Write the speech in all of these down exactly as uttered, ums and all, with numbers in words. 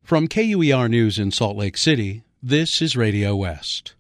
From K U E R News in Salt Lake City, this is Radio West.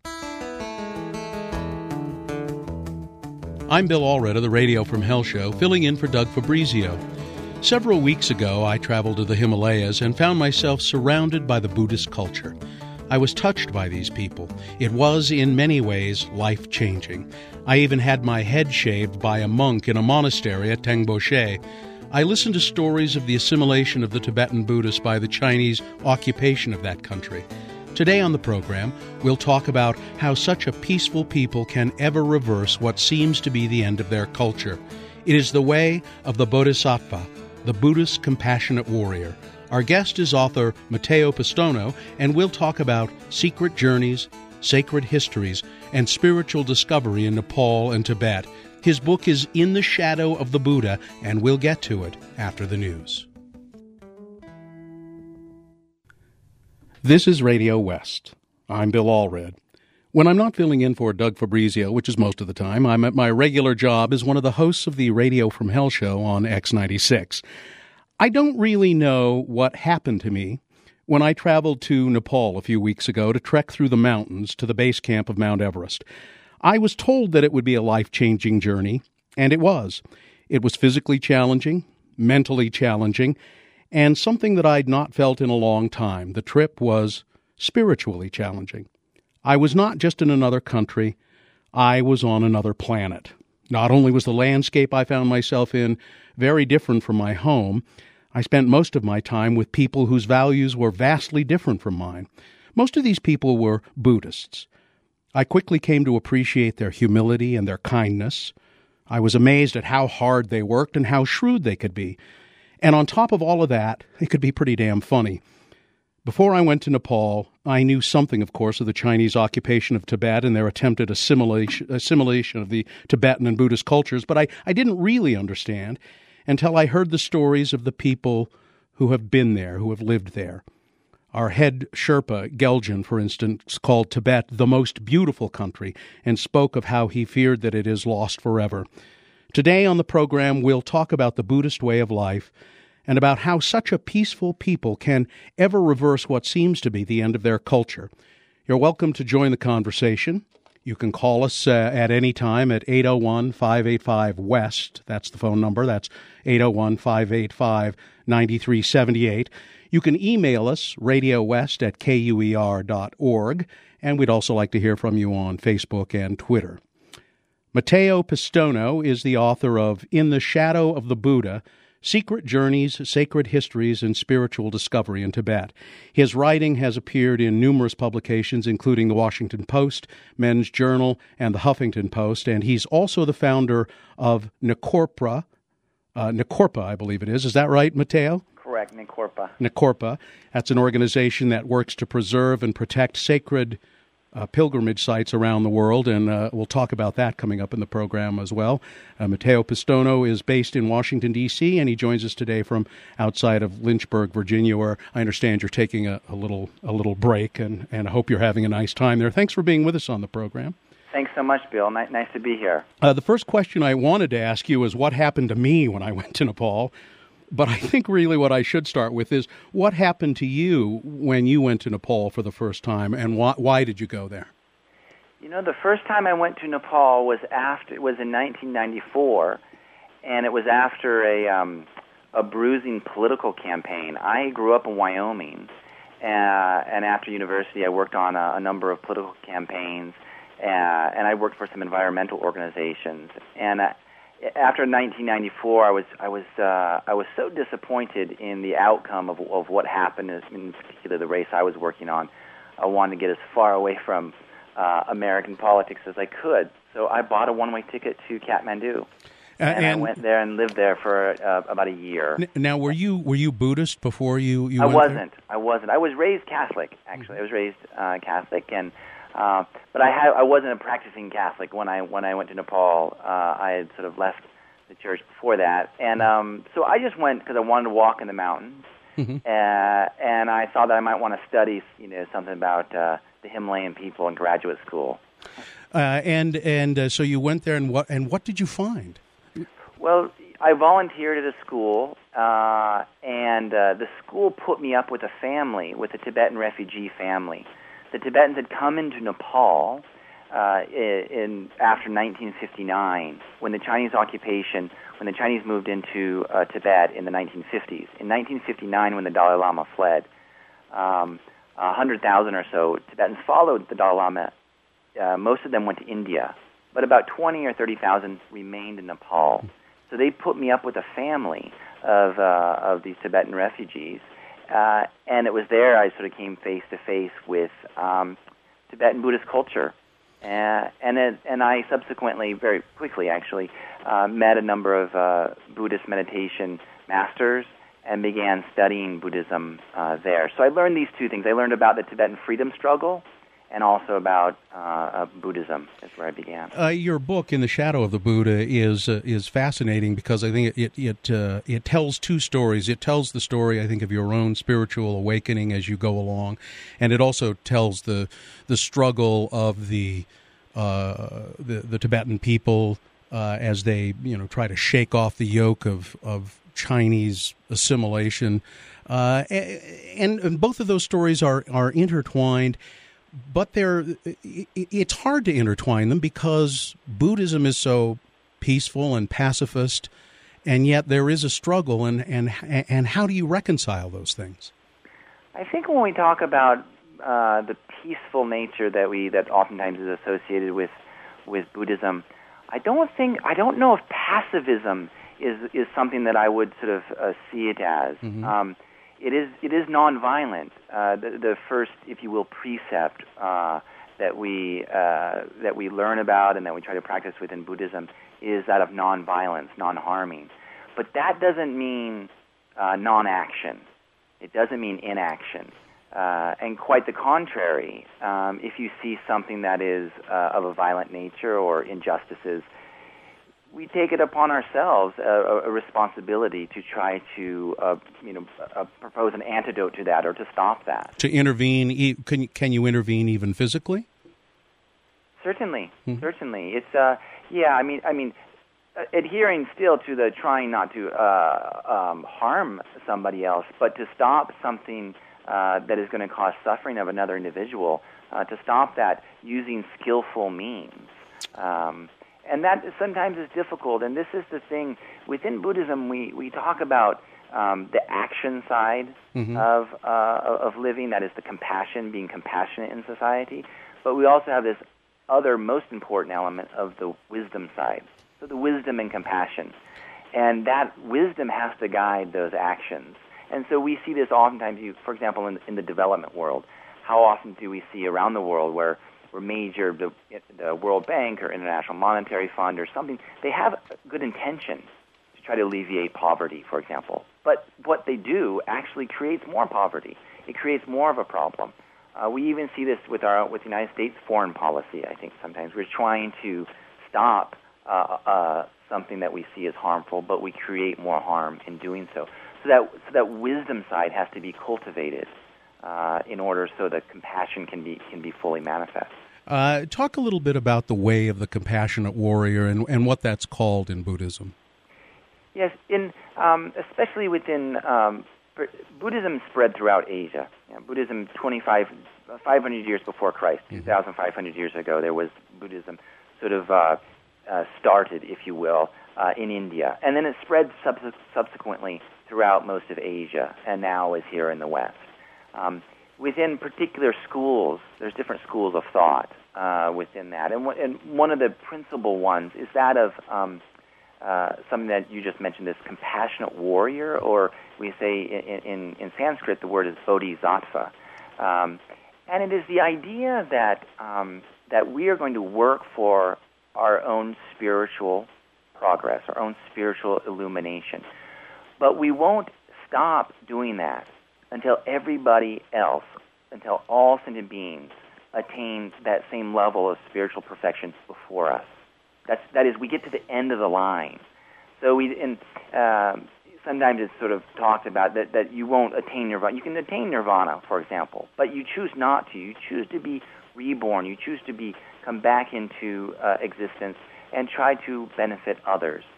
I'm Bill Allred of the Radio from Hell show, filling in for Doug Fabrizio. Several weeks ago, I traveled to the Himalayas and found myself surrounded by the Buddhist culture. I was touched by these people. It was, in many ways, life-changing. I even had my head shaved by a monk in a monastery at Tengboche. I listened to stories of the assimilation of the Tibetan Buddhists by the Chinese occupation of that country. Today on the program, we'll talk about how such a peaceful people can ever reverse what seems to be the end of their culture. It is the way of the Bodhisattva, the Buddhist compassionate warrior. Our guest is author Matteo Pistono, and we'll talk about secret journeys, sacred histories, and spiritual discovery in Nepal and Tibet. His book is In the Shadow of the Buddha, and we'll get to it after the news. This is Radio West. I'm Bill Allred. When I'm not filling in for Doug Fabrizio, which is most of the time, I'm at my regular job as one of the hosts of the Radio from Hell show on X ninety-six. I don't really know what happened to me when I traveled to Nepal a few weeks ago to trek through the mountains to the base camp of Mount Everest. I was told that it would be a life-changing journey, and it was. It was physically challenging, mentally challenging, and something that I'd not felt in a long time. The trip was spiritually challenging. I was not just in another country, I was on another planet. Not only was the landscape I found myself in very different from my home, I spent most of my time with people whose values were vastly different from mine. Most of these people were Buddhists. I quickly came to appreciate their humility and their kindness. I was amazed at how hard they worked and how shrewd they could be. And on top of all of that, they could be pretty damn funny. Before I went to Nepal, I knew something, of course, of the Chinese occupation of Tibet and their attempted assimilation, assimilation of the Tibetan and Buddhist cultures, but I, I didn't really understand until I heard the stories of the people who have been there, who have lived there. Our head Sherpa, Geljan, for instance, called Tibet the most beautiful country and spoke of how he feared that it is lost forever. Today on the program, we'll talk about the Buddhist way of life and about how such a peaceful people can ever reverse what seems to be the end of their culture. You're welcome to join the conversation. You can call us uh, at any time at eight oh one, five eight five, W E S T. That's the phone number. That's eight oh one, five eight five, nine three seven eight. You can email us, radiowest at K U E R dot org, and we'd also like to hear from you on Facebook and Twitter. Matteo Pistono is the author of In the Shadow of the Buddha, Secret Journeys, Sacred Histories, and Spiritual Discovery in Tibet. His writing has appeared in numerous publications, including the Washington Post, Men's Journal, and the Huffington Post, and he's also the founder of Nekorpa, uh, Nekorpa, I believe it is. Is that right, Matteo? Correct, Nekorpa. Nekorpa. That's an organization that works to preserve and protect sacred uh, pilgrimage sites around the world, and uh, we'll talk about that coming up in the program as well. Uh, Matteo Pistono is based in Washington, D C, and he joins us today from outside of Lynchburg, Virginia, where I understand you're taking a, a little a little break, and, and I hope you're having a nice time there. Thanks for being with us on the program. Thanks so much, Bill. Nice, nice to be here. Uh, the first question I wanted to ask you is what happened to me when I went to Nepal. But I think really what I should start with is what happened to you when you went to Nepal for the first time, and why, why did you go there? You know, the first time I went to Nepal was after it was in nineteen ninety-four, and it was after a um, a bruising political campaign. I grew up in Wyoming, uh, and after university, I worked on a, a number of political campaigns, uh, and I worked for some environmental organizations. And uh, after nineteen ninety-four, I was I was uh, I was so disappointed in the outcome of of what happened, in particular the race I was working on. I wanted to get as far away from uh, American politics as I could, so I bought a one-way ticket to Kathmandu, uh, and, and I went there and lived there for uh, about a year. Now, were you were you Buddhist before you? you I went wasn't. there? I wasn't. I was raised Catholic. Actually, I was raised uh, Catholic, and. Uh, but I had, I wasn't a practicing Catholic when I when I went to Nepal. Uh, I had sort of left the church before that, and um, so I just went because I wanted to walk in the mountains, mm-hmm. uh, and I thought that I might want to study, you know, something about uh, the Himalayan people in graduate school. Uh, and and uh, so you went there, and what and what did you find? Well, I volunteered at a school, uh, and uh, the school put me up with a family, with a Tibetan refugee family. The Tibetans had come into Nepal uh, in after nineteen fifty-nine, when the Chinese occupation, when the Chinese moved into uh, Tibet in the nineteen fifties. In nineteen fifty-nine, when the Dalai Lama fled, um, one hundred thousand or so Tibetans followed the Dalai Lama. Uh, most of them went to India, but about twenty or thirty thousand remained in Nepal. So they put me up with a family of uh, of these Tibetan refugees, uh, and it was there I sort of came face to face with um, Tibetan Buddhist culture, uh, and it, and I subsequently, very quickly actually, uh, met a number of uh, Buddhist meditation masters and began studying Buddhism uh, there. So I learned these two things. I learned about the Tibetan freedom struggle, and also about uh, uh, Buddhism. That's where I began. Uh, your book, In the Shadow of the Buddha, is uh, is fascinating because I think it it it, uh, it tells two stories. It tells the story, I think, of your own spiritual awakening as you go along, and it also tells the the struggle of the uh, the, the Tibetan people uh, as they you know try to shake off the yoke of of Chinese assimilation, uh, and, and both of those stories are are intertwined. But they're, it's hard to intertwine them because Buddhism is so peaceful and pacifist, and yet there is a struggle, and, and, and how do you reconcile those things? I think when we talk about uh, the peaceful nature that we that oftentimes is associated with with Buddhism, I don't think I don't know if pacifism is is something that I would sort of uh, see it as. Mm-hmm. Um, It is it is nonviolent. Uh, the, the first, if you will, precept uh, that we uh, that we learn about and that we try to practice within Buddhism is that of nonviolence, non-harming. But that doesn't mean uh, non-action. It doesn't mean inaction. Uh, and quite the contrary. Um, if you see something that is uh, of a violent nature or injustices, we take it upon ourselves a, a responsibility to try to, uh, you know, uh, propose an antidote to that or to stop that. To intervene, can can you intervene even physically? Certainly, mm-hmm. certainly. It's uh, yeah. I mean, I mean, uh, adhering still to the trying not to uh, um, harm somebody else, but to stop something uh, that is going to cause suffering of another individual. Uh, to stop that using skillful means. Um, And that sometimes is difficult, and this is the thing. Within Buddhism, we, we talk about um, the action side mm-hmm. of uh, of living, that is the compassion, being compassionate in society, but we also have this other most important element of the wisdom side, so the wisdom and compassion. And that wisdom has to guide those actions. And so we see this oftentimes, you, for example, in, in the development world. How often do we see around the world where or major, the, the World Bank or International Monetary Fund or something, they have good intention to try to alleviate poverty, for example. But what they do actually creates more poverty. It creates more of a problem. Uh, we even see this with our with the United States foreign policy, I think, sometimes. We're trying to stop uh, uh, something that we see as harmful, but we create more harm in doing so. So that, so that wisdom side has to be cultivated uh, in order so that compassion can be can be fully manifest. Uh, talk a little bit about the way of the compassionate warrior and, and what that's called in Buddhism. Yes, in um, especially within um, Buddhism spread throughout Asia. You know, Buddhism, twenty-five, five hundred years before Christ, mm-hmm. two thousand five hundred years ago, there was Buddhism sort of uh, uh, started, if you will, uh, in India, and then it spread subs- subsequently throughout most of Asia, and now is here in the West. Um, Within particular schools, there's different schools of thought uh, within that. And, w- and one of the principal ones is that of um, uh, something that you just mentioned, this compassionate warrior, or we say in, in, in Sanskrit the word is bodhisattva. Um, and it is the idea that, um, that we are going to work for our own spiritual progress, our own spiritual illumination. But we won't stop doing that until everybody else, until all sentient beings attain that same level of spiritual perfection before us. That's, that is, we get to the end of the line. So we, and um, sometimes it's sort of talked about that, that you won't attain nirvana. You can attain nirvana, for example, but you choose not to. You choose to be reborn. You choose to be come back into uh, existence and try to benefit others.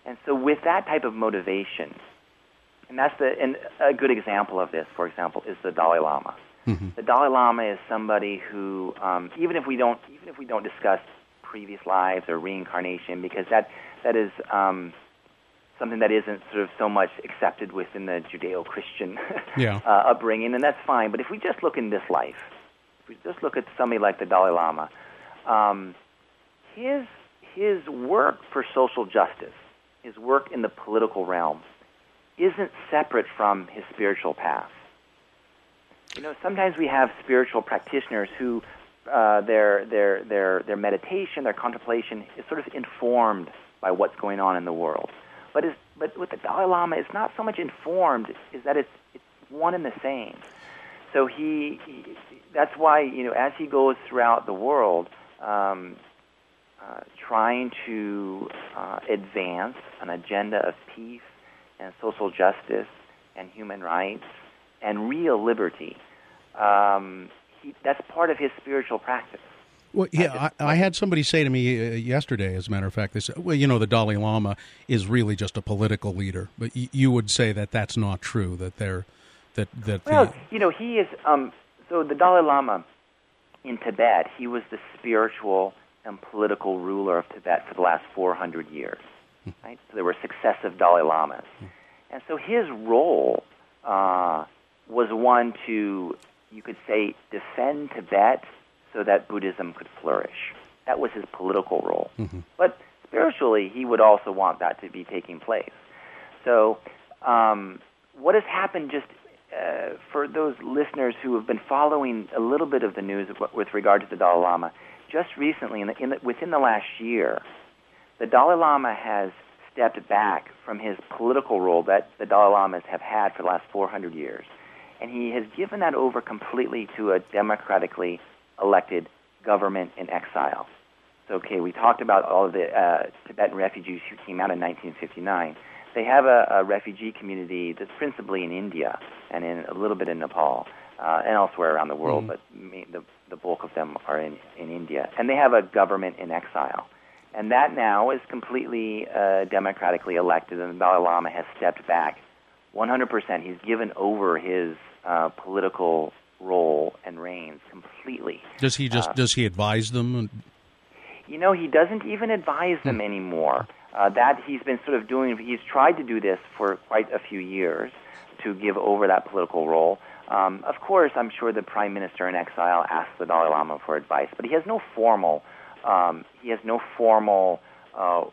And so with that type of motivation, and that's the and a good example of this, for example, is the Dalai Lama. Mm-hmm. The Dalai Lama is somebody who, um, even if we don't, even if we don't discuss previous lives or reincarnation, because that that is um, something that isn't sort of so much accepted within the Judeo-Christian yeah. uh, upbringing, and that's fine. But if we just look in this life, if we just look at somebody like the Dalai Lama, um, his his work for social justice, his work in the political realm, isn't separate from his spiritual path. You know, sometimes we have spiritual practitioners who uh, their their their their meditation, their contemplation is sort of informed by what's going on in the world. But is but with the Dalai Lama, it's not so much informed; is that it's it's one and the same. So he, he that's why you know as he goes throughout the world, um, uh, trying to uh, advance an agenda of peace and social justice and human rights and real liberty. Um, he, that's part of his spiritual practice. Well, yeah, I, I had somebody say to me uh, yesterday, as a matter of fact, they said, well, you know, the Dalai Lama is really just a political leader. But y- you would say that that's not true, that they're, that, that Well, the... you know, he is, um, so the Dalai Lama in Tibet, he was the spiritual and political ruler of Tibet for the last four hundred years. Right? So there were successive Dalai Lamas. And so his role uh, was one to, you could say, defend Tibet so that Buddhism could flourish. That was his political role. Mm-hmm. But spiritually, he would also want that to be taking place. So um, what has happened just uh, for those listeners who have been following a little bit of the news with regard to the Dalai Lama, just recently, in the, in the, within the last year, the Dalai Lama has stepped back from his political role that the Dalai Lamas have had for the last four hundred years, and he has given that over completely to a democratically elected government in exile. So, okay, we talked about all of the uh, Tibetan refugees who came out in nineteen fifty-nine. They have a, a refugee community that's principally in India and in a little bit in Nepal uh, and elsewhere around the world, mm. but the, the bulk of them are in, in India. And they have a government in exile. And that now is completely uh, democratically elected, and the Dalai Lama has stepped back one hundred percent. He's given over his uh, political role and reins completely. Does he just uh, does he advise them? You know, he doesn't even advise them hmm. anymore. Uh, that he's been sort of doing. He's tried to do this for quite a few years to give over that political role. Um, of course, I'm sure the Prime Minister in exile asks the Dalai Lama for advice, but he has no formal. Um, he has no formal uh,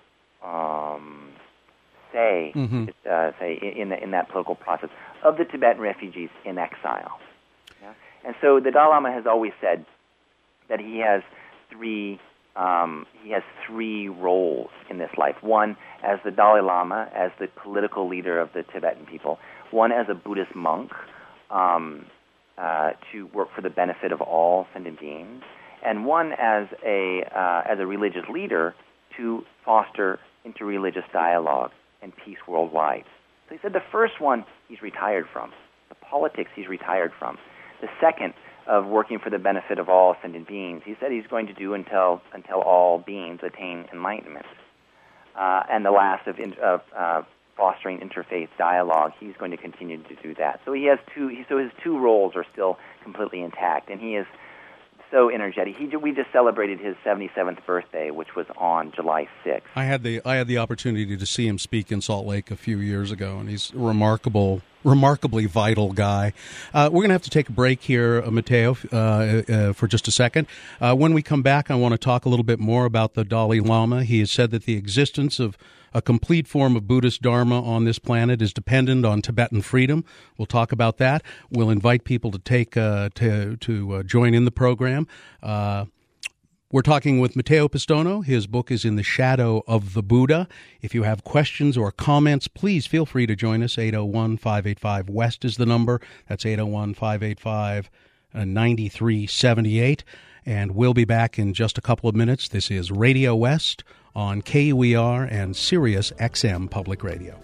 um, say, mm-hmm. uh, say in, the, in that political process of the Tibetan refugees in exile. Yeah? And so the Dalai Lama has always said that he has three um, he has three roles in this life. One as the Dalai Lama, as the political leader of the Tibetan people. One as a Buddhist monk um, uh, to work for the benefit of all sentient beings. And one as a uh, as a religious leader to foster interreligious dialogue and peace worldwide. So he said the first one he's retired from. The politics he's retired from. The second of working for the benefit of all sentient beings, he said he's going to do until until all beings attain enlightenment. Uh, and the last of, of uh, fostering interfaith dialogue, he's going to continue to do that. So he has two. He, so his two roles are still completely intact, and he is so energetic. He we just celebrated his seventy-seventh birthday, which was on July sixth. I had the I had the opportunity to see him speak in Salt Lake a few years ago, and he's a remarkable, remarkably vital guy. Uh, we're going to have to take a break here, uh, Matteo, uh, uh, for just a second. Uh, when we come back, I want to talk a little bit more about the Dalai Lama. He has said that the existence of a complete form of Buddhist Dharma on this planet is dependent on Tibetan freedom. We'll talk about that. We'll invite people to take uh, to to uh, join in the program. Uh, we're talking with Matteo Pistono. His book is In the Shadow of the Buddha. If you have questions or comments, please feel free to join us. eight oh one, five eight five, WEST is the number. That's eight oh one, five eight five, nine three seven eight. And we'll be back in just a couple of minutes. This is Radio West on K U E R and Sirius X M Public Radio.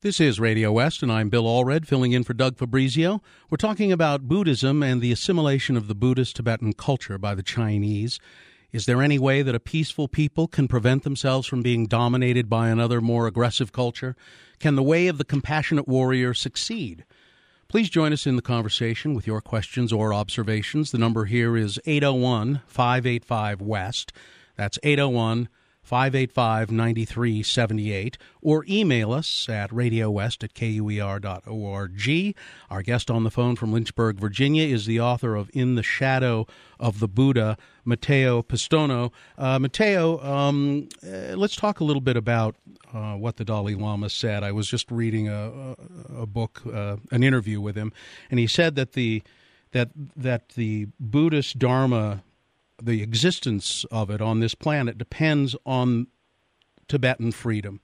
This is Radio West, and I'm Bill Allred, filling in for Doug Fabrizio. We're talking about Buddhism and the assimilation of the Buddhist Tibetan culture by the Chinese. Is there any way that a peaceful people can prevent themselves from being dominated by another, more aggressive culture? Can the way of the compassionate warrior succeed? Please join us in the conversation with your questions or observations. The number here is eight oh one, five eight five, West. That's eight oh one, five eight five, nine three seven eight, or email us at radiowest at kuer dot org. Our guest on the phone from Lynchburg, Virginia, is the author of In the Shadow of the Buddha, Matteo Pistono. Uh, Matteo, um, uh, let's talk a little bit about uh, what the Dalai Lama said. I was just reading a, a, a book, uh, an interview with him, and he said that the that that the Buddhist Dharma, the existence of it on this planet, depends on Tibetan freedom.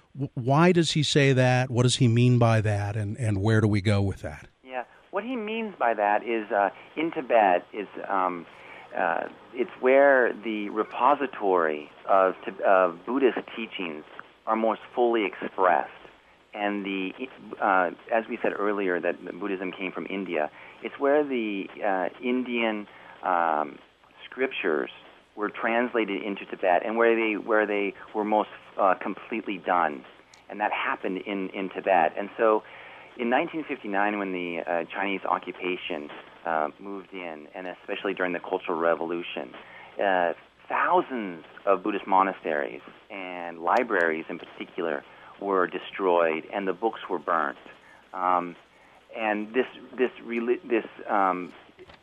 Why does he say that? What does he mean by that? And, and where do we go with that? Yeah, what he means by that is uh, in Tibet is um, uh, it's where the repository of, of Buddhist teachings are most fully expressed. And the uh, as we said earlier that Buddhism came from India, it's where the uh, Indian um, scriptures were translated into Tibet, and where they where they were most uh, completely done, and that happened in, in Tibet. And so, in nineteen fifty-nine, when the uh, Chinese occupation uh, moved in, and especially during the Cultural Revolution, uh, thousands of Buddhist monasteries and libraries, in particular, were destroyed, and the books were burnt. Um, and this this this um,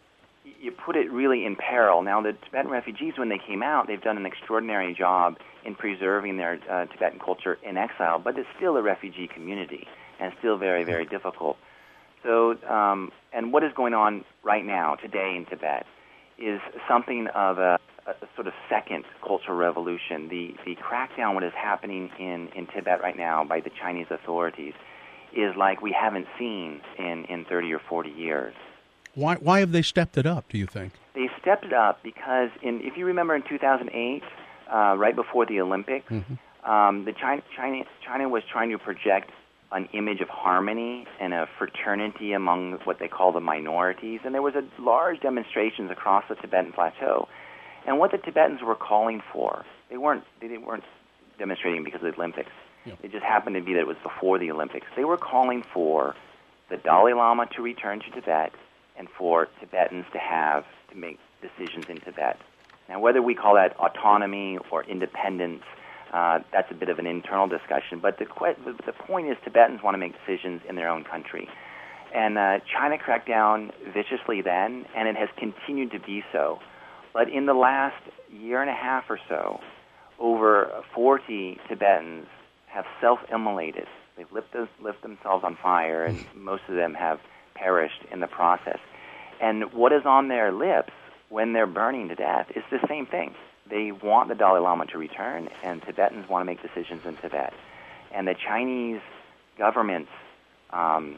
you put it really in peril. Now, the Tibetan refugees, when they came out, they've done an extraordinary job in preserving their uh, Tibetan culture in exile, but it's still a refugee community and still very, very difficult. So, um, and what is going on right now, today in Tibet, is something of a, a sort of second cultural revolution. The, the crackdown, what is happening in, in Tibet right now by the Chinese authorities, is like we haven't seen in, in thirty or forty years. Why why have they stepped it up, do you think? They stepped it up because, in, if you remember in two thousand eight, uh, right before the Olympics, mm-hmm. um, the China, China, China was trying to project an image of harmony and a fraternity among what they call the minorities. And there was a large demonstrations across the Tibetan plateau. And what the Tibetans were calling for, they weren't, they weren't demonstrating because of the Olympics. Yeah. It just happened to be that it was before the Olympics. They were calling for the Dalai Lama to return to Tibet, and for Tibetans to have to make decisions in Tibet. Now, whether we call that autonomy or independence, uh, that's a bit of an internal discussion. But the the point is, Tibetans want to make decisions in their own country, and uh, China cracked down viciously then, and it has continued to be so. But in the last year and a half or so, over forty Tibetans have self-immolated. They've lit, those, lit themselves on fire, and most of them have perished in the process. And what is on their lips when they're burning to death is the same thing. They want the Dalai Lama to return, and Tibetans want to make decisions in Tibet. And the Chinese government's um,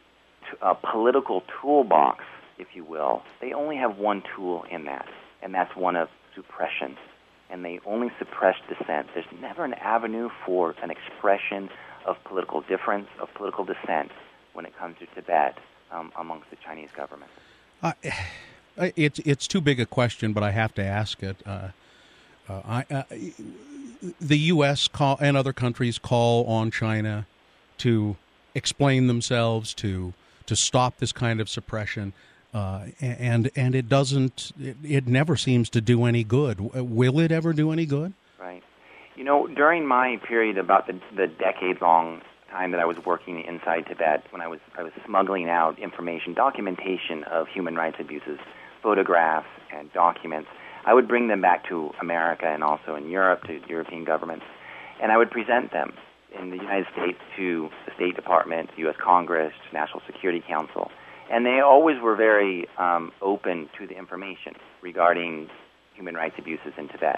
t- uh, political toolbox, if you will, they only have one tool in that, and that's one of suppression. And they only suppress dissent. There's never an avenue for an expression of political difference, of political dissent, when it comes to Tibet. Um, amongst the Chinese government. Uh, it's it's too big a question, but I have to ask it. Uh, uh, I, uh, the U S call and other countries call on China to explain themselves, to to stop this kind of suppression, uh, and and it doesn't. It, it never seems to do any good. Will it ever do any good? Right. You know, during my period, about the, the decade-long time that I was working inside Tibet, when I was I was smuggling out information, documentation of human rights abuses, photographs and documents, I would bring them back to America and also in Europe to European governments, and I would present them in the United States to the State Department, U S Congress, National Security Council, and they always were very um, open to the information regarding human rights abuses in Tibet.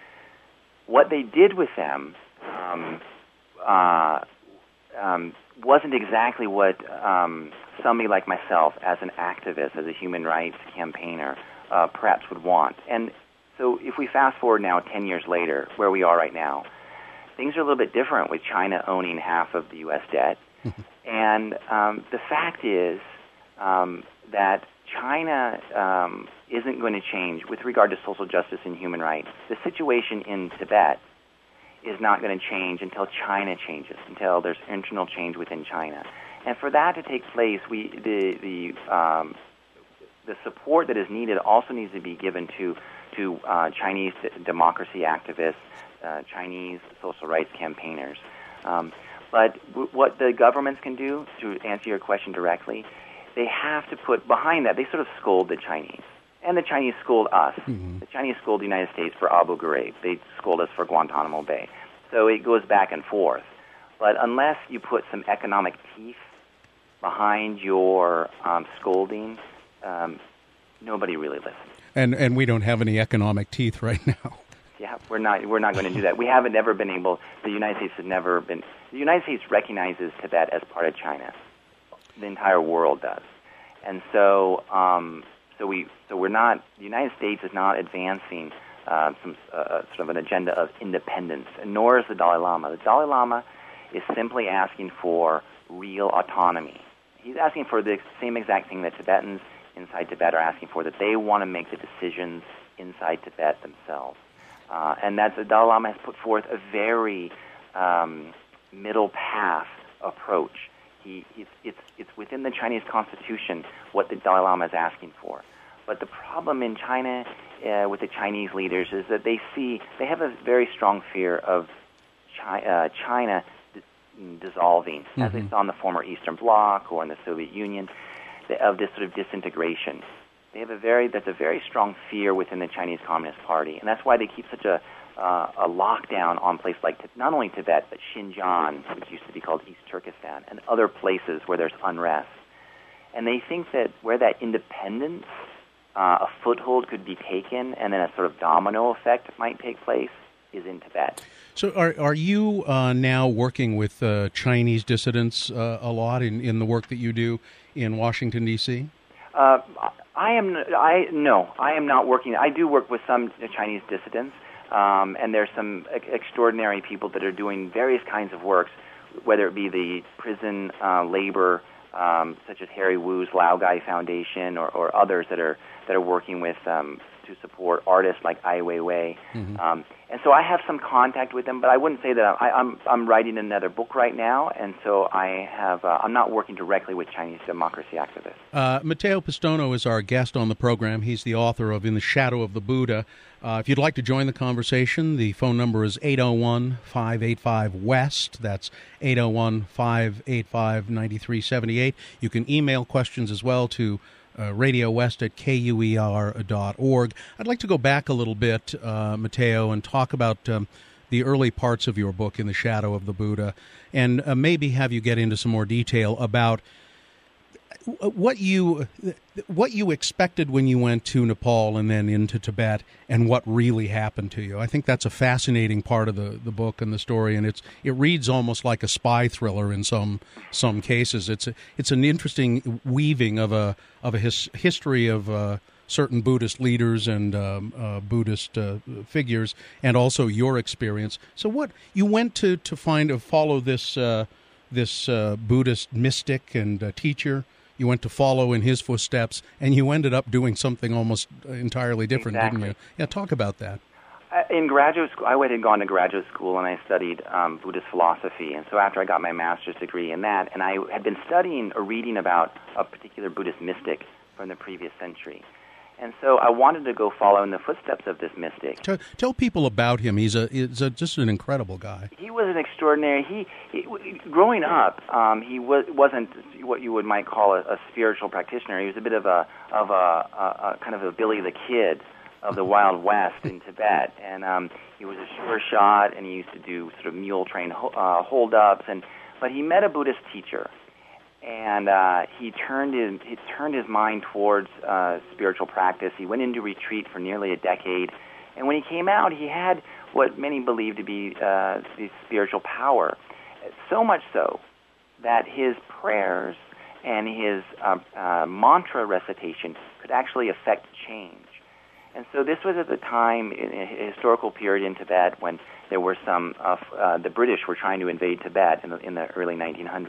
What they did with them um, uh, Um, wasn't exactly what um, somebody like myself, as an activist, as a human rights campaigner, uh, perhaps would want. And so if we fast forward now ten years later, where we are right now, things are a little bit different with China owning half of the U S debt, And um, the fact is um, that China um, isn't going to change with regard to social justice and human rights. The situation in Tibet is not going to change until China changes, until there's internal change within China. And for that to take place, we the the um, the support that is needed also needs to be given to to uh, Chinese d- democracy activists, uh, Chinese social rights campaigners. Um, but w- what the governments can do, to answer your question directly, they have to put behind that. They sort of scold the Chinese, and the Chinese scold us. Mm-hmm. The Chinese scold the United States for Abu Ghraib. They scold us for Guantanamo Bay. So it goes back and forth. But unless you put some economic teeth behind your um, scolding, um, nobody really listens. And and we don't have any economic teeth right now. Yeah, we're not we're not going to do that. We haven't ever been able. The United States has never been. The United States recognizes Tibet as part of China. The entire world does, and so um, so we so we're not. The United States is not advancing uh, some uh, sort of an agenda of independence, and nor is the Dalai Lama. The Dalai Lama is simply asking for real autonomy. He's asking for the same exact thing that Tibetans inside Tibet are asking for, that they want to make the decisions inside Tibet themselves. Uh, and that the Dalai Lama has put forth a very um, middle path approach. He, he's, it's, it's within the Chinese constitution what the Dalai Lama is asking for. But the problem in China uh, with the Chinese leaders is that they see, they have a very strong fear of China, uh, China dissolving, mm-hmm. as they saw in the former Eastern Bloc or in the Soviet Union, of this sort of disintegration. They have a very that's a very strong fear within the Chinese Communist Party, and that's why they keep such a uh, a lockdown on places like not only Tibet but Xinjiang, which used to be called East Turkestan, and other places where there's unrest. And they think that where that independence, uh, a foothold could be taken, and then a sort of domino effect might take place, is in Tibet. So are are you uh, now working with uh, Chinese dissidents uh, a lot in, in the work that you do in Washington, D C? Uh, I am. I no. I am not working. I do work with some Chinese dissidents, um, and there's some extraordinary people that are doing various kinds of works, whether it be the prison uh, labor, um, such as Harry Wu's Laogai Foundation, or, or others that are that are working with um, to support artists like Ai Weiwei. Mm-hmm. Um, and so I have some contact with them, but I wouldn't say that I, I'm I'm writing another book right now, and so I have uh, I'm not working directly with Chinese democracy activists. Uh, Matteo Pistono is our guest on the program. He's the author of In the Shadow of the Buddha. Uh, if you'd like to join the conversation, the phone number is eight oh one, five eight five, W E S T. That's eight oh one, five eight five, nine three seven eight. You can email questions as well to Uh, Radio West at K U E R dot org. I'd like to go back a little bit, uh, Matteo, and talk about um, the early parts of your book, In the Shadow of the Buddha, and uh, maybe have you get into some more detail about what you what you expected when you went to Nepal and then into Tibet, and what really happened to you. I think that's a fascinating part of the, the book and the story, and it's it reads almost like a spy thriller in some some cases. It's a, it's an interesting weaving of a of a his, history of uh, certain Buddhist leaders and um, uh, Buddhist uh, figures, and also your experience. So, what you went to to find to follow this uh, this uh, Buddhist mystic and uh, teacher. You went to follow in his footsteps, and you ended up doing something almost entirely different, exactly. didn't you? Yeah, talk about that. In graduate school, I had gone to graduate school, and I studied um, Buddhist philosophy. And so after I got my master's degree in that, and I had been studying or reading about a particular Buddhist mystic from the previous century. And so I wanted to go follow in the footsteps of this mystic. Tell, tell people about him. He's a he's a, just an incredible guy. He was an extraordinary. He, he growing up, um, he was wasn't what you would might call a, a spiritual practitioner. He was a bit of a of a, a, a kind of a Billy the Kid of the Wild West in Tibet, and um, he was a sure shot, and he used to do sort of mule train uh, holdups. And but he met a Buddhist teacher. And uh, he turned his he turned his mind towards uh, spiritual practice. He went into retreat for nearly a decade, and when he came out, he had what many believe to be uh, the spiritual power. So much so that his prayers and his uh, uh, mantra recitation could actually affect change. And so this was at the time, in a historical period in Tibet, when there were some, uh, uh, the British were trying to invade Tibet in the, in the early nineteen hundreds.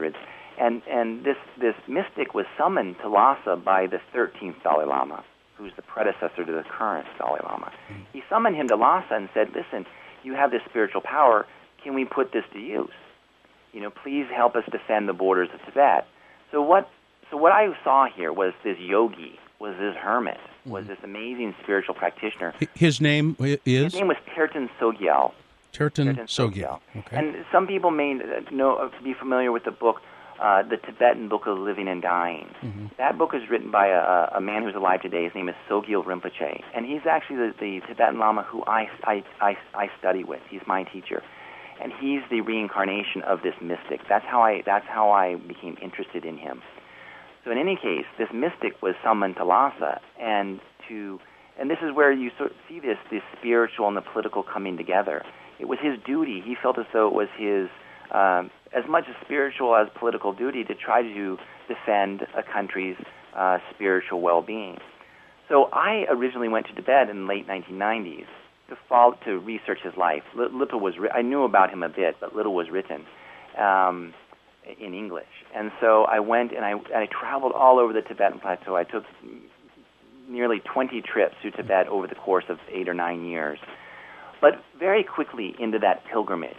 And and this, this mystic was summoned to Lhasa by the thirteenth Dalai Lama, who's the predecessor to the current Dalai Lama. Mm-hmm. He summoned him to Lhasa and said, listen, you have this spiritual power. Can we put this to use? You know, please help us defend the borders of Tibet. So what so what I saw here was this yogi, was this hermit, mm-hmm. was this amazing spiritual practitioner. His name is? His name was Terten Sogyal. Terten Sogyal. Okay. And some people may know, be familiar with the book, uh, The Tibetan Book of Living and Dying. Mm-hmm. That book is written by a, a man who's alive today. His name is Sogyal Rinpoche. And he's actually the, the Tibetan Lama who I, I, I, I study with. He's my teacher. And he's the reincarnation of this mystic. That's how I, that's how I became interested in him. So in any case, this mystic was summoned to Lhasa, and to, and this is where you sort of see this, this spiritual and the political coming together. It was his duty. He felt as though it was his, um, as much a spiritual as political duty to try to defend a country's uh, spiritual well-being. So I originally went to Tibet in the late nineteen nineties to follow, to research his life. Little was ri- I knew about him a bit, but little was written um, in English. And so I went and I, I traveled all over the Tibetan Plateau. I took nearly twenty trips to Tibet over the course of eight or nine years. But very quickly into that pilgrimage,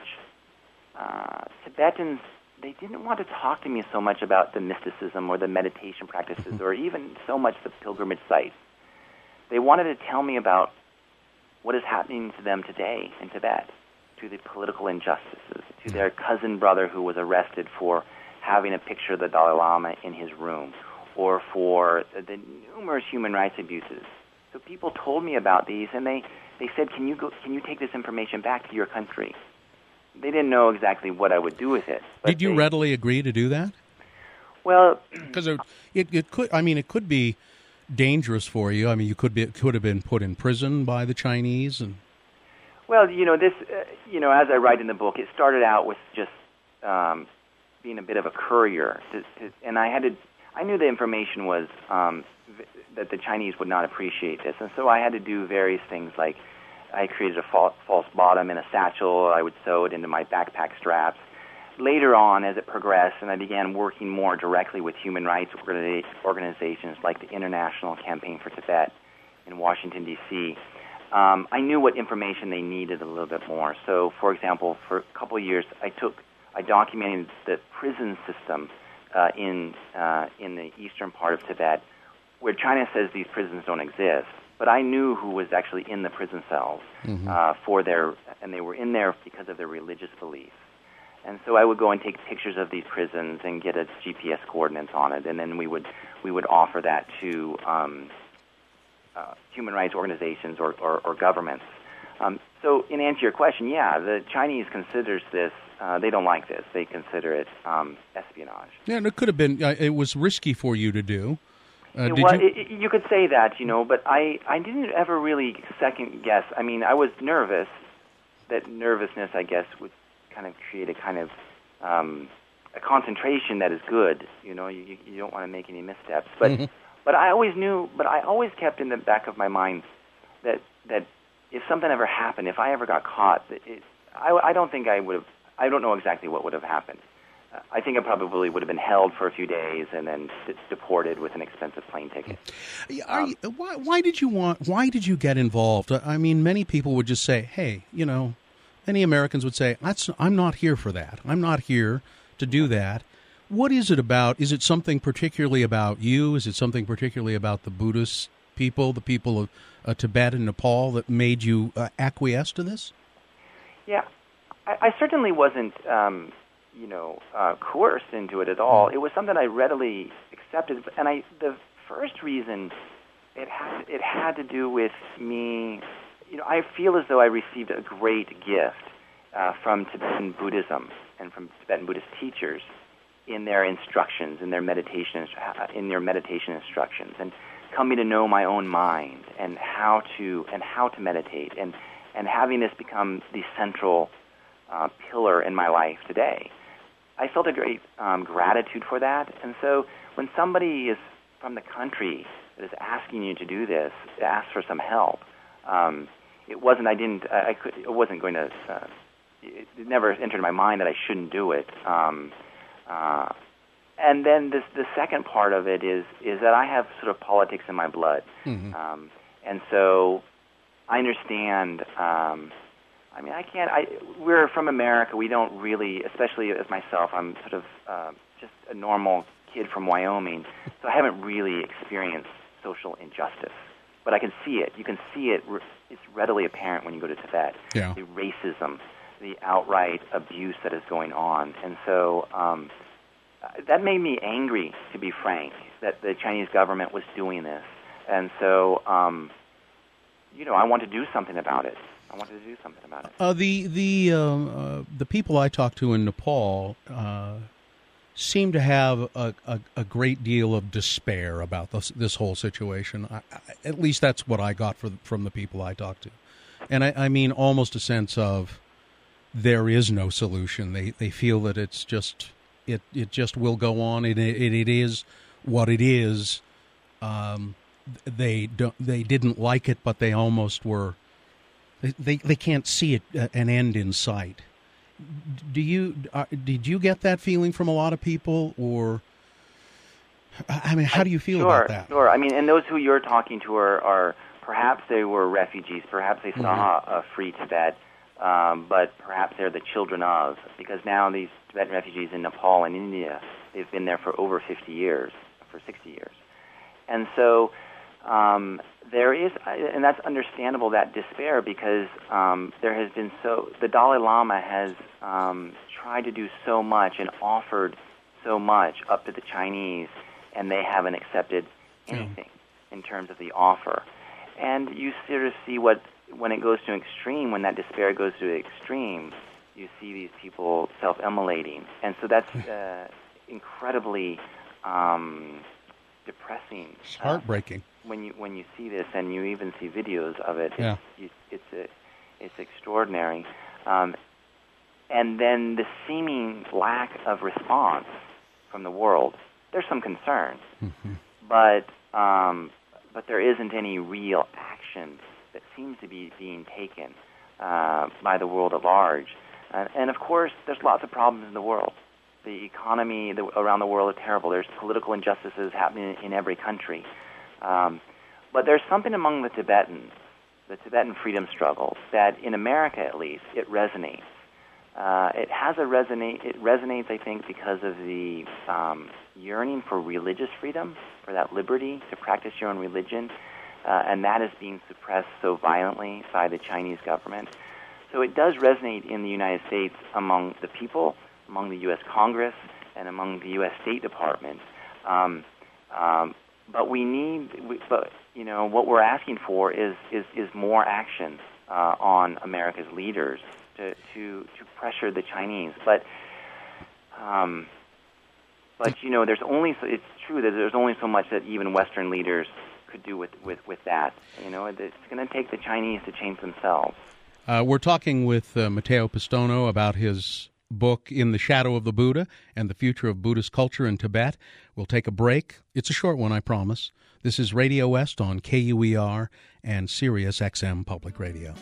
uh, Tibetans, they didn't want to talk to me so much about the mysticism or the meditation practices or even so much the pilgrimage sites. They wanted to tell me about what is happening to them today in Tibet, to the political injustices, to their cousin brother who was arrested for having a picture of the Dalai Lama in his room, or for the numerous human rights abuses. So people told me about these, and they, they said, can you go, can you take this information back to your country? They didn't know exactly what I would do with it. Did you they, readily agree to do that? Well, because it, it it could. I mean, it could be dangerous for you. I mean, you could be could have been put in prison by the Chinese, and well, you know, this, uh, you know, as I write in the book, it started out with just um, being a bit of a courier, to, to, and I had to. I knew the information was um, v- that the Chinese would not appreciate this, and so I had to do various things like I created a false, false bottom in a satchel. I would sew it into my backpack straps. Later on, as it progressed, and I began working more directly with human rights organi- organizations like the International Campaign for Tibet in Washington, D C, um, I knew what information they needed a little bit more. So, for example, for a couple of years, I took, I documented the prison system uh, in uh, in the eastern part of Tibet, where China says these prisons don't exist. But I knew who was actually in the prison cells mm-hmm. uh, for their, and they were in there because of their religious beliefs. And so I would go and take pictures of these prisons and get a G P S coordinates on it, and then we would we would offer that to um, uh, human rights organizations or, or, or governments. Um, so in answer to your question, yeah, the Chinese considers this, uh, they don't like this. They consider it um, espionage. Yeah, and it could have been, uh, it was risky for you to do. Uh, it did was, you? It, you could say that, you know, but I, I didn't ever really second guess. I mean, I was nervous. That nervousness, I guess, would kind of create a kind of um, a concentration that is good. You know, you, you don't want to make any missteps. But mm-hmm. but I always knew, but I always kept in the back of my mind that that if something ever happened, if I ever got caught, it, I, I don't think I would have, I don't know exactly what would have happened. Uh, I think I probably would have been held for a few days and then d- deported with an expensive plane ticket. Are Um, you, why, why did you want, why did you get involved? I mean, many people would just say, hey, you know, many Americans would say, That's, I'm not here for that. I'm not here to do that. What is it about? Is it something particularly about you? Is it something particularly about the Buddhist people, the people of uh, Tibet and Nepal that made you uh, acquiesce to this? Yeah, I, I certainly wasn't, um, you know, uh, coerced into it at all. Mm. It was something I readily accepted. And I, the first reason it had, it had to do with me. You know, I feel as though I received a great gift uh, from Tibetan Buddhism and from Tibetan Buddhist teachers in their instructions, in their meditation, in their meditation instructions, and coming to know my own mind and how to and how to meditate, and and having this become the central uh, pillar in my life today. I felt a great um, gratitude for that, and so when somebody is from the country that is asking you to do this, to ask for some help. Um, it wasn't. I didn't. I, I could. It wasn't going to. Uh, it, it never entered my mind that I shouldn't do it. Um, uh, and then this, the second part of it is is that I have sort of politics in my blood, mm-hmm. um, and so I understand. Um, I mean, I can't. I we're from America. We don't really, especially as myself. I'm sort of uh, just a normal kid from Wyoming, so I haven't really experienced social injustice. But I can see it. You can see it. It's readily apparent when you go to Tibet. Yeah. The racism, the outright abuse that is going on, and so um, that made me angry, to be frank, that the Chinese government was doing this, and so um, you know, I want to do something about it. I wanted to do something about it. Uh, the the um, uh, the people I talked to in Nepal uh, seem to have a, a, a great deal of despair about this, this whole situation. I, I, at least that's what I got for, from the people I talked to, and I, I mean almost a sense of there is no solution. They they feel that it's just it it just will go on. It it, it is what it is. Um, they don't they didn't like it, but they almost were. They they can't see it, uh, an end in sight. Do you uh, did you get that feeling from a lot of people, or I mean, how do you feel sure, about that? Sure. I mean, and those who you're talking to are, are perhaps they were refugees, perhaps they saw mm-hmm. a free Tibet, um, but perhaps they're the children of, because now these Tibetan refugees in Nepal and India, they've been there for over fifty years, for sixty years, and so. Um, there is, and that's understandable, that despair, because um, there has been so, the Dalai Lama has um, tried to do so much and offered so much up to the Chinese, and they haven't accepted anything mm. in terms of the offer. And you sort of see what, when it goes to an extreme, when that despair goes to an extreme, you see these people self-immolating. And so that's uh, incredibly um, depressing. It's heartbreaking. Uh, When you when you see this, and you even see videos of it, yeah. it's it's, a, it's extraordinary. Um, and then the seeming lack of response from the world. There's some concern, mm-hmm. but um, but there isn't any real action that seems to be being taken uh, by the world at large. Uh, and of course, there's lots of problems in the world. The economy the, around the world is terrible. There's political injustices happening in every country. Um, but there's something among the Tibetans, the Tibetan freedom struggle, that in America at least, it resonates. Uh, it has a resonate. It resonates, I think, because of the um, yearning for religious freedom, for that liberty to practice your own religion, uh, and that is being suppressed so violently by the Chinese government. So it does resonate in the United States among the people, among the U S Congress, and among the U S State Department. Um, um, But we need, we, but you know, what we're asking for is is, is more action uh, on America's leaders to, to to pressure the Chinese. But um, but you know, there's only so, it's true that there's only so much that even Western leaders could do with with, with that. You know, it's going to take the Chinese to change themselves. Uh, we're talking with uh, Matteo Pistono about his book, In the Shadow of the Buddha and the Future of Buddhist Culture in Tibet. We'll take a break. It's a short one, I promise. This is Radio West on K U E R and Sirius X M Public Radio.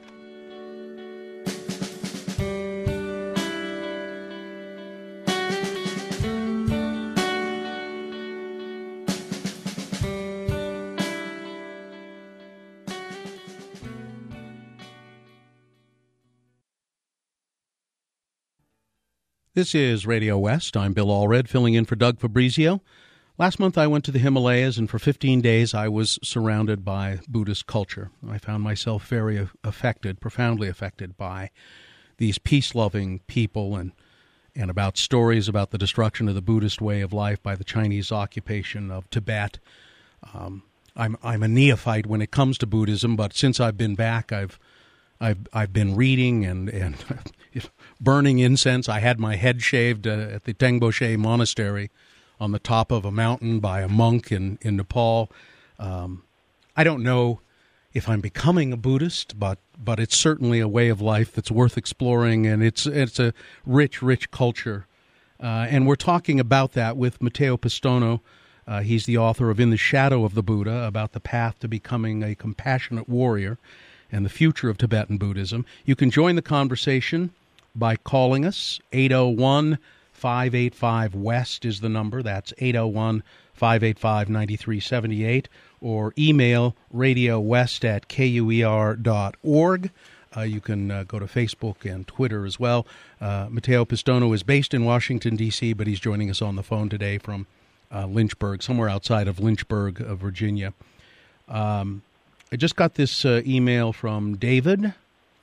This is Radio West. I'm Bill Allred, filling in for Doug Fabrizio. Last month I went to the Himalayas, and for fifteen days I was surrounded by Buddhist culture. I found myself very affected, profoundly affected by these peace-loving people and and about stories about the destruction of the Buddhist way of life by the Chinese occupation of Tibet. Um, I'm I'm a neophyte when it comes to Buddhism, but since I've been back, I've I've I've been reading and and burning incense. I had my head shaved uh, at the Tengboche Monastery on the top of a mountain by a monk in in Nepal. Um, I don't know if I'm becoming a Buddhist, but but it's certainly a way of life that's worth exploring, and it's it's a rich, rich culture. Uh, and we're talking about that with Matteo Pistono. Uh, he's the author of In the Shadow of the Buddha, about the path to becoming a compassionate warrior and the future of Tibetan Buddhism. You can join the conversation by calling us, eight oh one, five eight five West is the number. That's eight oh one, five eight five, nine three seven eight. Or email radiowest at K U E R dot org. Uh, you can uh, go to Facebook and Twitter as well. Uh, Matteo Pistono is based in Washington, D C, but he's joining us on the phone today from uh, Lynchburg, somewhere outside of Lynchburg, uh, Virginia. Um, I just got this uh, email from David.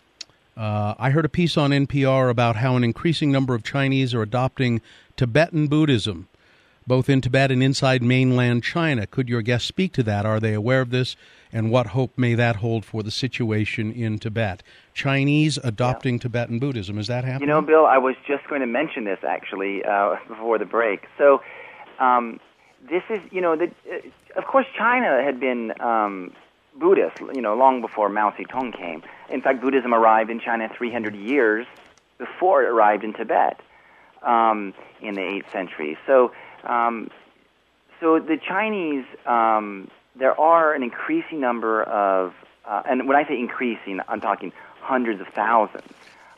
Uh, I heard a piece on N P R about how an increasing number of Chinese are adopting Tibetan Buddhism, both in Tibet and inside mainland China. Could your guest speak to that? Are they aware of this? And what hope may that hold for the situation in Tibet? Chinese adopting yeah. Tibetan Buddhism. Is that happening? You know, Bill, I was just going to mention this, actually, uh, before the break. So um, this is, you know, the, uh, of course, China had been um, Buddhist, you know, long before Mao Zedong came. In fact, Buddhism arrived in China three hundred years before it arrived in Tibet um, in the eighth century. So, um, so the Chinese, um, there are an increasing number of, uh, and when I say increasing, I'm talking hundreds of thousands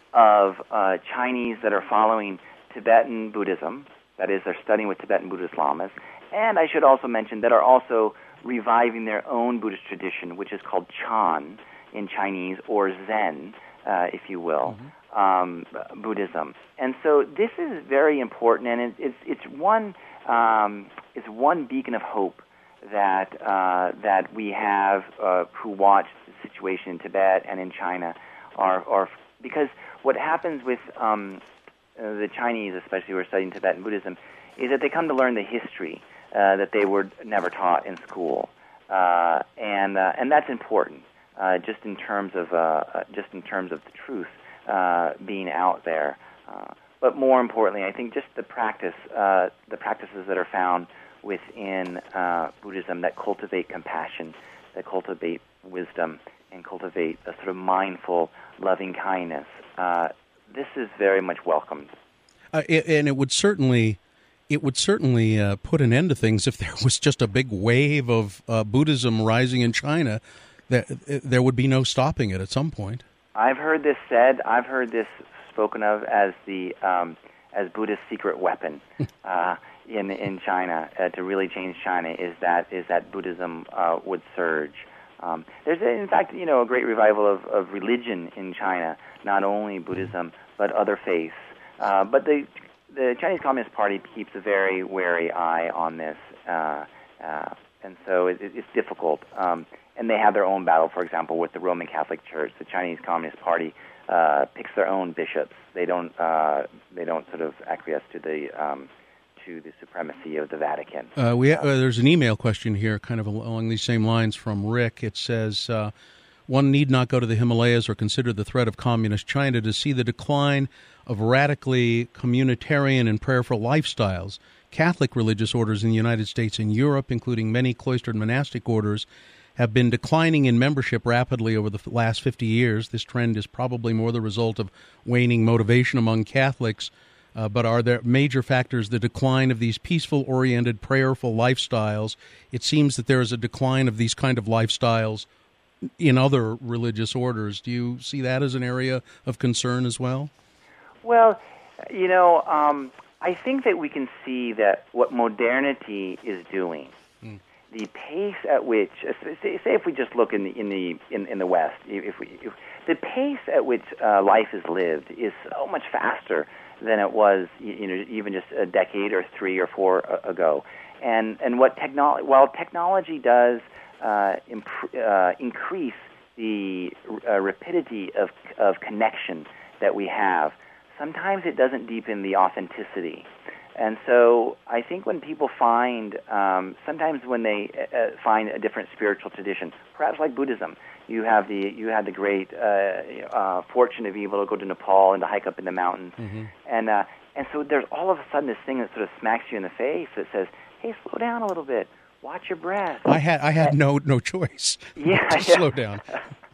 of uh, Chinese that are following Tibetan Buddhism. That is, they're studying with Tibetan Buddhist lamas. And I should also mention that are also reviving their own Buddhist tradition, which is called Chan in Chinese, or Zen, uh, if you will, mm-hmm. um, Buddhism. And so this is very important, and it, it's it's one um, it's one beacon of hope that uh, that we have uh, who watch the situation in Tibet and in China, are, are because what happens with um, uh, the Chinese, especially who are studying Tibetan Buddhism, is that they come to learn the history uh, that they were never taught in school, uh, and uh, and that's important. Uh, just in terms of uh, uh, just in terms of the truth uh, being out there, uh, but more importantly, I think just the practice, uh, the practices that are found within uh, Buddhism that cultivate compassion, that cultivate wisdom, and cultivate a sort of mindful, loving kindness. Uh, this is very much welcomed, uh, and it would certainly. It would certainly uh, put an end to things if there was just a big wave of uh, Buddhism rising in China. There, there would be no stopping it at some point. I've heard this said. I've heard this spoken of as the um, as Buddha's secret weapon uh, in in China uh, to really change China. Is that is that Buddhism uh, would surge? Um, there's in fact you know a great revival of, of religion in China, not only Buddhism but other faiths. Uh, but the the Chinese Communist Party keeps a very wary eye on this, uh, uh, and so it, it's difficult. Um, And they have their own battle, for example, with the Roman Catholic Church. The Chinese Communist Party uh, picks their own bishops. They don't. Uh, they don't sort of acquiesce to the um, to the supremacy of the Vatican. Uh, we ha- uh, there's an email question here, kind of along these same lines from Rick. It says, uh, "One need not go to the Himalayas or consider the threat of communist China to see the decline of radically communitarian and prayerful lifestyles. Catholic religious orders in the United States and Europe, including many cloistered monastic orders, have been declining in membership rapidly over the last fifty years. This trend is probably more the result of waning motivation among Catholics, uh, but are there major factors the decline of these peaceful-oriented, prayerful lifestyles? It seems that there is a decline of these kind of lifestyles in other religious orders. Do you see that as an area of concern as well?" Well, you know, um, I think that we can see that what modernity is doing, mm. the pace at which, say, say if we just look in the in the in, in the West, if we if, the pace at which uh, life is lived is so much faster than it was, you know, even just a decade or three or four ago. And and what technology, while technology does uh, imp- uh, increase the uh, rapidity of of connection that we have, sometimes it doesn't deepen the authenticity. And so I think when people find, um, sometimes when they uh, find a different spiritual tradition, perhaps like Buddhism, you have the you had the great uh, uh, fortune to be able to go to Nepal and to hike up in the mountains, mm-hmm. and uh, and so there's all of a sudden this thing that sort of smacks you in the face that says, "Hey, slow down a little bit, watch your breath." I had I had no no choice. Yeah, to yeah. slow down.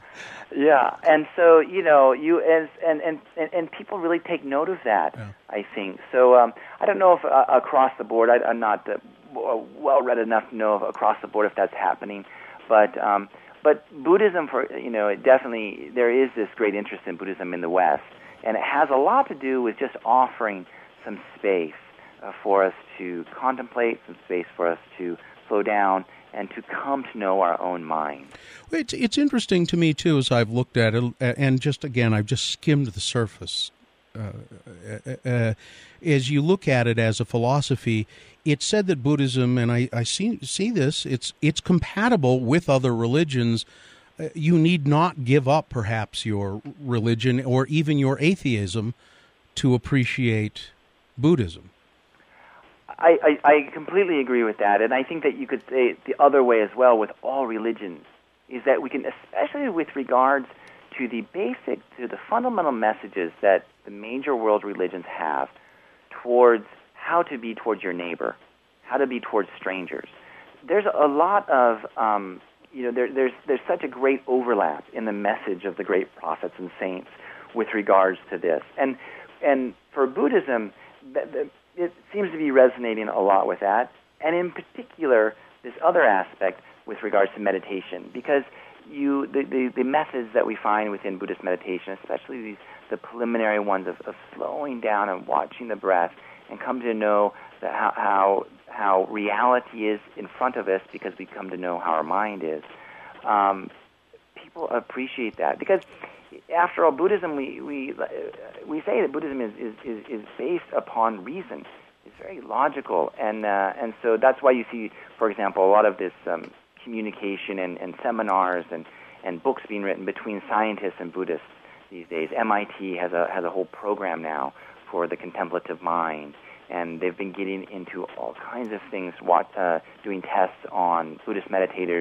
Yeah, and so you know, you as and and, and, and people really take note of that. Yeah. I think so. Um, I don't know if uh, across the board. I, I'm not uh, well read enough to know if across the board if that's happening, but um, but Buddhism, for you know, it definitely there is this great interest in Buddhism in the West, and it has a lot to do with just offering some space uh, for us to contemplate, some space for us to slow down, and to come to know our own mind. It's, it's interesting to me, too, as I've looked at it, and just, again, I've just skimmed the surface. Uh, uh, as you look at it as a philosophy, it's said that Buddhism, and I, I see see this, it's it's compatible with other religions. Uh, you need not give up, perhaps, your religion or even your atheism to appreciate Buddhism. I, I, I completely agree with that, and I think that you could say it the other way as well with all religions, is that we can, especially with regards to the basic, to the fundamental messages that the major world religions have towards how to be towards your neighbor, how to be towards strangers. There's a lot of, um, you know, there, there's there's such a great overlap in the message of the great prophets and saints with regards to this, and and for Buddhism, that, that it seems to be resonating a lot with that, and in particular, this other aspect with regards to meditation, because you the, the, the methods that we find within Buddhist meditation, especially these the preliminary ones of, of slowing down and watching the breath, and come to know that how, how how reality is in front of us because we come to know how our mind is. Um, people appreciate that because, after all, Buddhism, we we we say that Buddhism is is, is, is based upon reason. It's very logical, and uh, and so that's why you see, for example, a lot of this um, communication and, and seminars and, and books being written between scientists and Buddhists these days. M I T has a has a whole program now for the contemplative mind, and they've been getting into all kinds of things, what, uh, doing tests on Buddhist meditators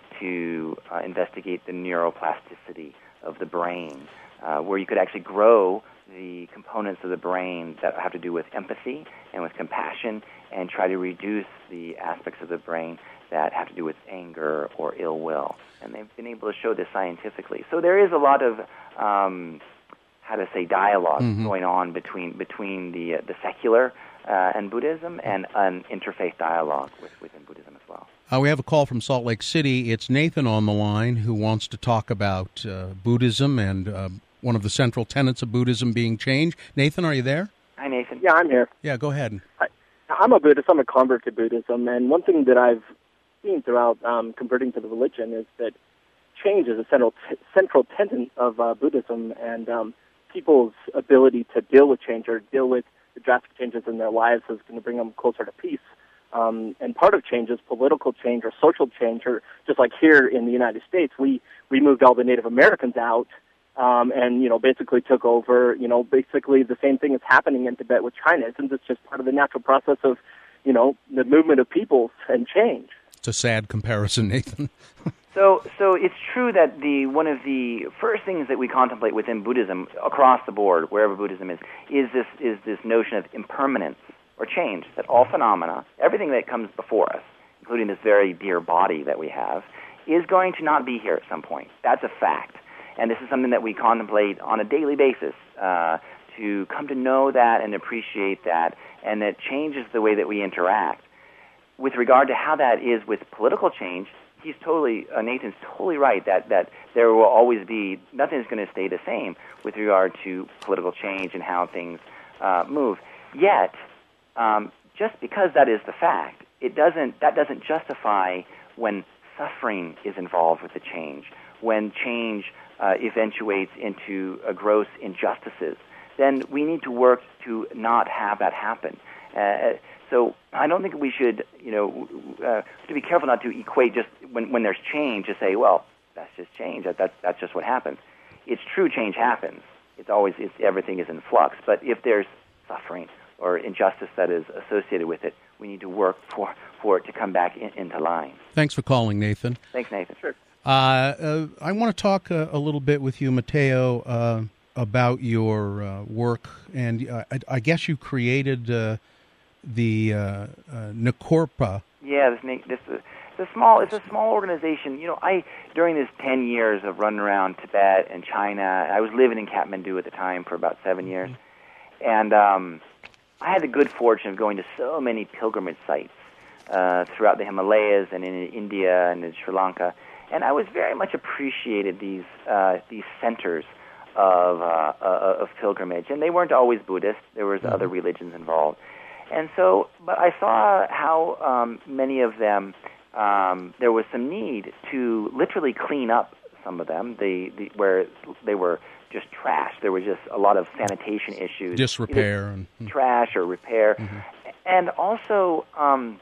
to uh, investigate the neuroplasticity of the brain, uh, where you could actually grow the components of the brain that have to do with empathy and with compassion, and try to reduce the aspects of the brain that have to do with anger or ill will. And they've been able to show this scientifically. So there is a lot of, um, how to say, dialogue mm-hmm. going on between between the uh, the secular uh, and Buddhism, and an interfaith dialogue with, within Buddhism as well. Uh, we have a call from Salt Lake City. It's Nathan on the line who wants to talk about uh, Buddhism and uh, one of the central tenets of Buddhism being change. Nathan, are you there? Hi, Nathan. Yeah, I'm here. Yeah, go ahead. I, I'm a Buddhist. I'm a convert to Buddhism, and one thing that I've seen throughout um, converting to the religion is that change is a central t- central tenet of uh, Buddhism, and um, people's ability to deal with change or deal with the drastic changes in their lives is going to bring them closer to peace. Um, and part of change is political change or social change, or just like here in the United States, we, we moved all the Native Americans out um, and, you know, basically took over, you know, basically the same thing is happening in Tibet with China. Isn't this just part of the natural process of, you know, the movement of peoples and change? It's a sad comparison, Nathan. So, so it's true that the one of the first things that we contemplate within Buddhism, across the board, wherever Buddhism is, is this is this notion of impermanence or change. That all phenomena, everything that comes before us, including this very dear body that we have, is going to not be here at some point. That's a fact, and this is something that we contemplate on a daily basis uh, to come to know that and appreciate that, and that changes the way that we interact. With regard to how that is with political change, he's totally, uh, Nathan's totally right that, that there will always be, nothing's going to stay the same with regard to political change and how things uh, move. Yet, um, just because that is the fact, it doesn't, that doesn't justify when suffering is involved with the change, when change uh, eventuates into uh, gross injustices. Then we need to work to not have that happen. Uh, So I don't think we should, you know, uh, to be careful not to equate just when, when there's change to say, well, that's just change. That, that that's just what happens. It's true, change happens. It's always it's, everything is in flux. But if there's suffering or injustice that is associated with it, we need to work for, for it to come back in, into line. Thanks for calling, Nathan. Thanks, Nathan. Sure. Uh, uh, I want to talk uh, a little bit with you, Matteo, uh, about your uh, work, and uh, I, I guess you created. Uh, the uh, uh, Nekorpa. Yeah, this, this is it's a small it's a small organization. You know, I during this ten years of running around Tibet and China, I was living in Kathmandu at the time for about seven years, mm-hmm. and um, I had the good fortune of going to so many pilgrimage sites uh, throughout the Himalayas and in India and in Sri Lanka, and I was very much appreciated these uh, these centers of uh, uh, of pilgrimage, and they weren't always Buddhist. There was Mm-hmm. other religions involved, and so. But I saw how um, many of them um, there was some need to literally clean up some of them. The, the where they were just trash. There was just a lot of sanitation issues, disrepair, and trash or repair, mm-hmm. and also um,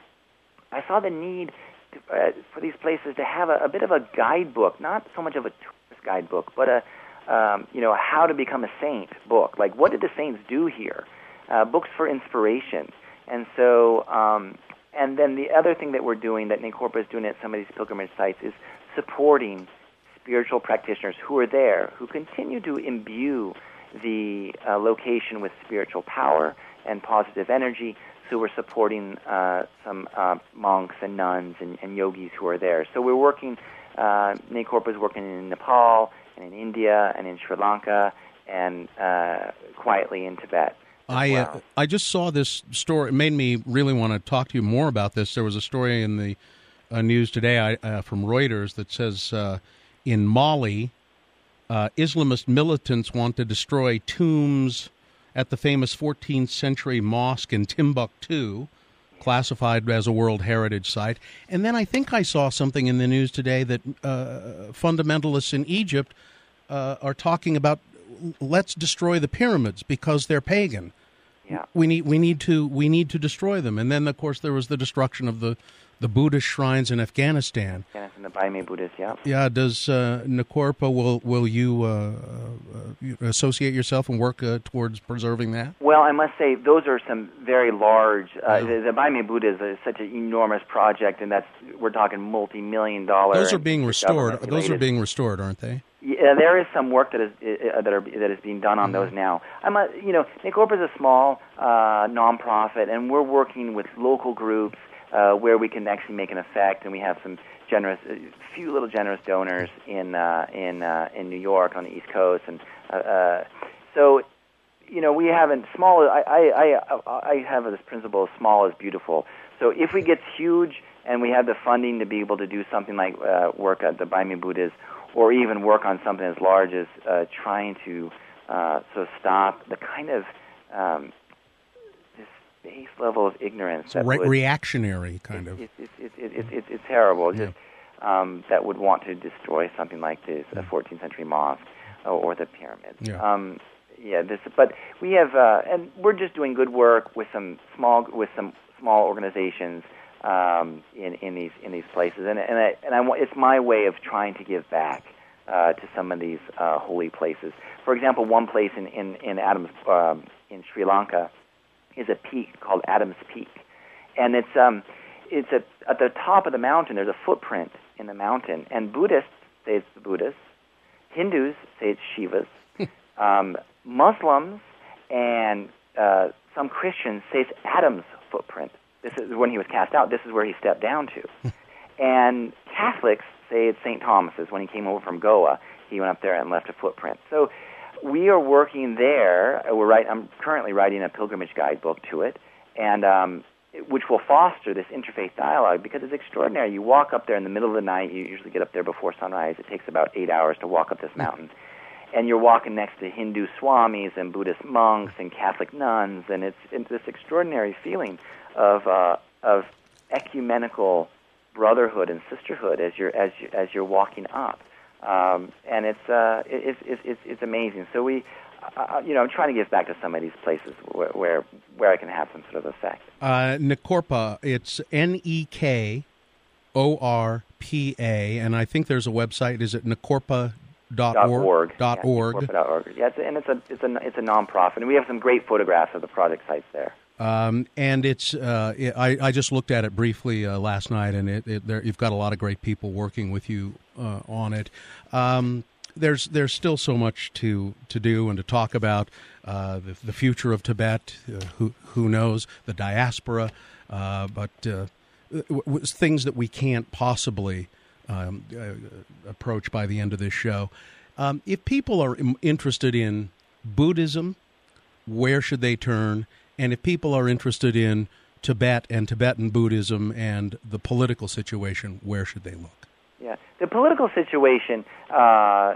I saw the need to, uh, for these places to have a, a bit of a guidebook, not so much of a tourist guidebook, but a um, you know, how to become a saint book. Like, what did the saints do here? Uh, books for inspiration. And so, um, and then the other thing that we're doing, that Necorpa is doing at some of these pilgrimage sites, is supporting spiritual practitioners who are there, who continue to imbue the uh, location with spiritual power and positive energy. So we're supporting uh, some uh, monks and nuns and, and yogis who are there. So we're working, uh, Necorpa is working in Nepal, and in India, and in Sri Lanka, and uh, quietly in Tibet. I well. uh, I just saw this story. It made me really want to talk to you more about this. There was a story in the uh, news today uh, from Reuters that says uh, in Mali, uh, Islamist militants want to destroy tombs at the famous fourteenth century mosque in Timbuktu, classified as a World Heritage Site. And then I think I saw something in the news today that uh, fundamentalists in Egypt uh, are talking about, let's destroy the pyramids because they're pagan. Yeah. We need we need to we need to destroy them. And then of course there was the destruction of the, the Buddhist shrines in Afghanistan. Yes, and the Baime Buddhists, yeah. Yeah. Does uh, Necorpa, will will you uh, uh, associate yourself and work uh, towards preserving that? Well, I must say those are some very large. Uh, Yeah. The, the Baime Buddha is a, such an enormous project, and that's we're talking multi-million dollar. Those are being restored. government Those are related. being restored, aren't they? Yeah, there is some work that is uh, that are that is being done on Mm-hmm. those now. I'm a, you know, Necorpa is a small uh, nonprofit, and we're working with local groups uh, where we can actually make an effect, and we have some generous, a few little generous donors in uh, in uh, in New York on the East Coast, and uh, uh, so you know we haven't small. I I I I have this principle of small is beautiful. So if we get huge and we have the funding to be able to do something like uh, work at the Baime Buddhas, or even work on something as large as uh, trying to uh, so stop the kind of um, this base level of ignorance. It's that re- would, reactionary kind it, of. It, it, it, it, it, it, it's terrible. Yeah. Just um, that would want to destroy something like this, a fourteenth century mosque or, or the pyramids. Yeah. Um, yeah. This, but we have, uh, and we're just doing good work with some small with some small organizations. Um, in, in these in these places, and and I, and I want, it's my way of trying to give back uh, to some of these uh, holy places. For example, one place in in in Adams um, in Sri Lanka is a peak called Adams Peak, and it's um it's a, at the top of the mountain. There's a footprint in the mountain, and Buddhists say it's the Buddhists, Hindus say it's Shiva's, um, Muslims and uh, some Christians say it's Adam's footprint. This is when he was cast out. This is where he stepped down to. And Catholics say it's Saint Thomas's. When he came over from Goa, he went up there and left a footprint. So we are working there. We're right. I'm currently writing a pilgrimage guidebook to it, and um, which will foster this interfaith dialogue because it's extraordinary. You walk up there in the middle of the night. You usually get up there before sunrise. It takes about eight hours to walk up this mountain. And you're walking next to Hindu swamis and Buddhist monks and Catholic nuns, and it's, it's this extraordinary feeling of uh, of ecumenical brotherhood and sisterhood as you're as you, as you're walking up, um, and it's uh, it, it's it's it's amazing. So we, uh, you know, I'm trying to give back to some of these places where where, where I can have some sort of effect. Uh, Necorpa, it's N E K O R P A, and I think there's a website. Is it Necorpa? Dot org. Dot yeah, org. Dot org. Yeah, it's a, and it's a it's a it's a nonprofit, and we have some great photographs of the project sites there. Um, and it's uh, it, I, I just looked at it briefly uh, last night, and it, it there, you've got a lot of great people working with you uh, on it. Um, there's there's still so much to, to do and to talk about. Uh, the, the future of Tibet, uh, who who knows, the diaspora, uh, but uh, w- w- things that we can't possibly um, uh, approach by the end of this show. Um, if people are im- interested in Buddhism, where should they turn? And if people are interested in Tibet and Tibetan Buddhism and the political situation, where should they look? Yeah, the political situation, uh,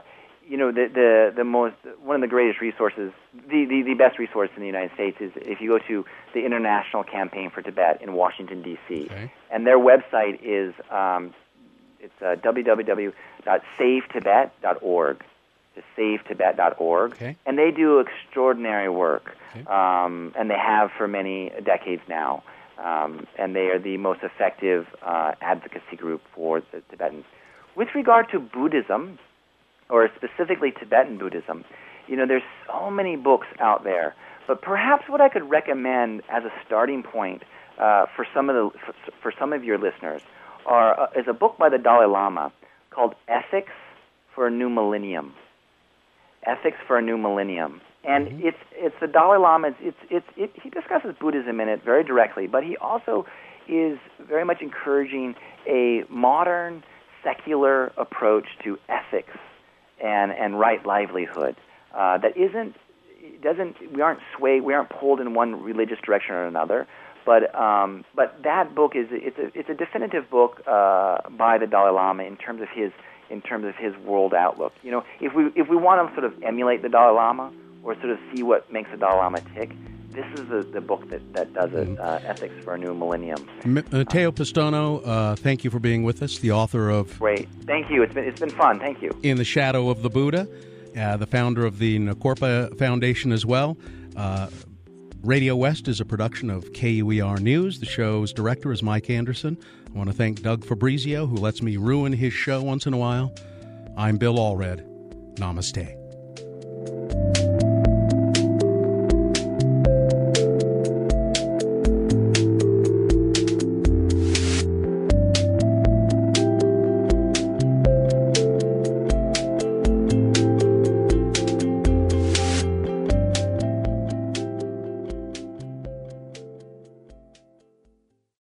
you know, the, the the most one of the greatest resources, the, the, the best resource in the United States is if you go to the International Campaign for Tibet in Washington, D C Okay. And their website is um, it's uh, w w w dot save tibet dot org. Just save tibet dot org. Okay. And they do extraordinary work, Okay. um, and they have for many decades now. Um, and they are the most effective uh, advocacy group for the Tibetans. With regard to Buddhism, or specifically Tibetan Buddhism, you know, there's so many books out there. But perhaps what I could recommend as a starting point uh, for some of the for, for some of your listeners are uh, is a book by the Dalai Lama called Ethics for a New Millennium. Ethics for a New Millennium, and mm-hmm. it's it's the Dalai Lama. It's it's it, he discusses Buddhism in it very directly, but he also is very much encouraging a modern secular approach to ethics and and right livelihood uh, that isn't doesn't we aren't swayed we aren't pulled in one religious direction or another, but um, but that book is it's a it's a definitive book uh, by the Dalai Lama in terms of his in terms of his world outlook. You know, if we if we want to sort of emulate the Dalai Lama or sort of see what makes the Dalai Lama tick, this is the, the book that, that does it, uh, Ethics for a New Millennium. Matteo Pistono, uh, thank you for being with us, the author of... Great. Thank you. It's been it's been fun. Thank you. In the Shadow of the Buddha, uh, the founder of the Nakorpa Foundation as well. Uh, Radio West is a production of K U E R News. The show's director is Mike Anderson. I want to thank Doug Fabrizio, who lets me ruin his show once in a while. I'm Bill Allred. Namaste.